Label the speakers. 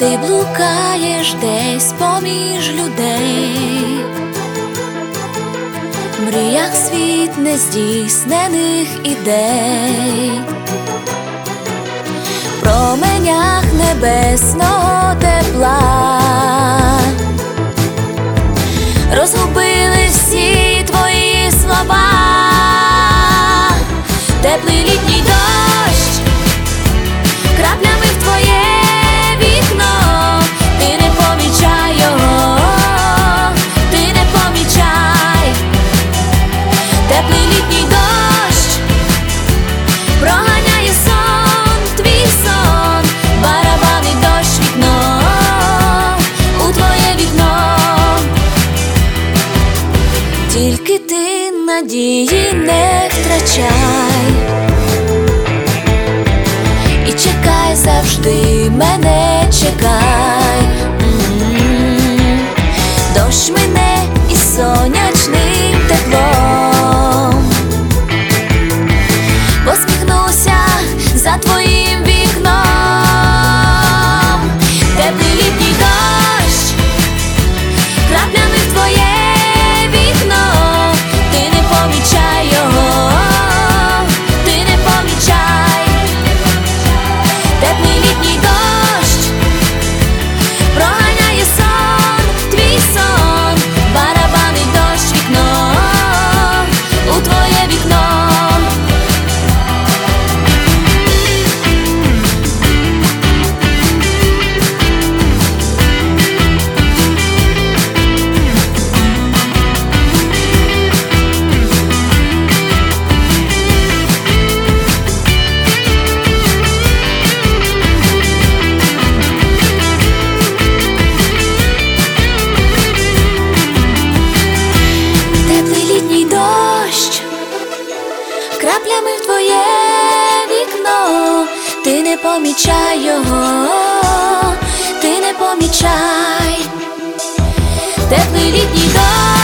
Speaker 1: Ти блукаєш десь поміж людей, в мріях світ нездійснених ідей, в променях небесного тепла розгубили всі твої слова. Теплий літній дощ краплями в твоє вікно, ти не помічай його, ти не помічай. Теплий літній дощ проганяє сон, твій сон, барабанить дощ вікно, у твоє вікно. Тільки ти надії не втрачай і чекай завжди, мене чекай. Дощ мине із сонячним теплом, посміхнуся за твоїм вікном. Теплий літній дощ краплями в твоє вікно, ти не помічай його, ти не помічай. Теплий літній дощ проганяє сон, твій сон, барабанить дощ вікно, у твоє вікно. Краплями в твоє вікно, ти не помічай його, ти не помічай. Теплий літній дощ